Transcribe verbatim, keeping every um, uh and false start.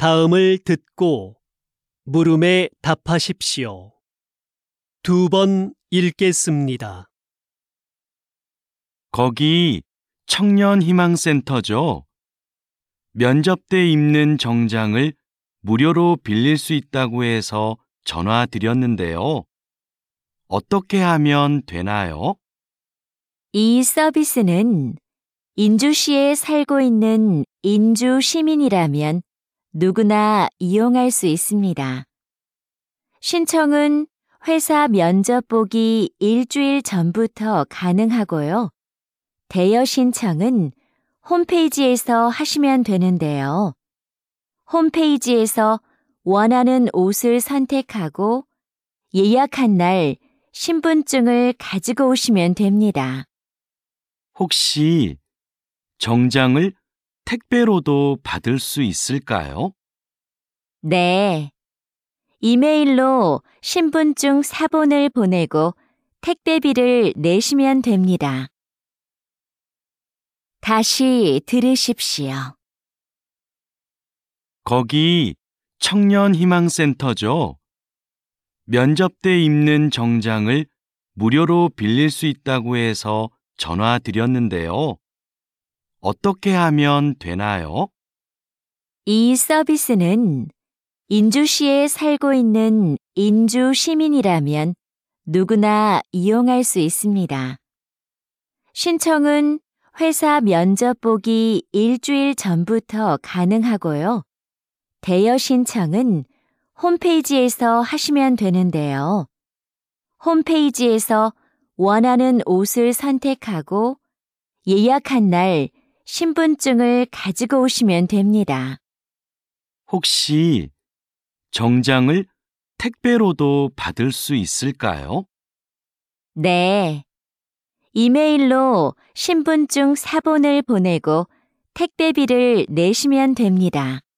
다음을 듣고 물음에 답하십시오. 두 번 읽겠습니다. 거기 청년희망센터죠? 면접 때 입는 정장을 무료로 빌릴 수 있다고 해서 전화 드렸는데요. 어떻게 하면 되나요? 이 서비스는 인주시에 살고 있는 인주 시민이라면 누구나 이용할 수 있습니다. 신청은 회사 면접 보기 일주일 전부터 가능하고요. 대여 신청은 홈페이지에서 하시면 되는데요. 홈페이지에서 원하는 옷을 선택하고 예약한 날 신분증을 가지고 오시면 됩니다. 혹시 정장을 택배로도 받을 수 있을까요? 네. 이메일로 신분증 사본을 보내고 택배비를 내시면 됩니다. 다시 들으십시오. 거기 청년희망센터죠? 면접 때 입는 정장을 무료로 빌릴 수 있다고 해서 전화 드렸는데요. 어떻게 하면 되나요? 이 서비스는 인주시에 살고 있는 인주 시민이라면 누구나 이용할 수 있습니다. 신청은 회사 면접 보기 일주일 전부터 가능하고요. 대여 신청은 홈페이지에서 하시면 되는데요. 홈페이지에서 원하는 옷을 선택하고 예약한 날 신분증을 가지고 오시면 됩니다. 혹시 정장을 택배로도 받을 수 있을까요? 네. 이메일로 신분증 사본을 보내고 택배비를 내시면 됩니다.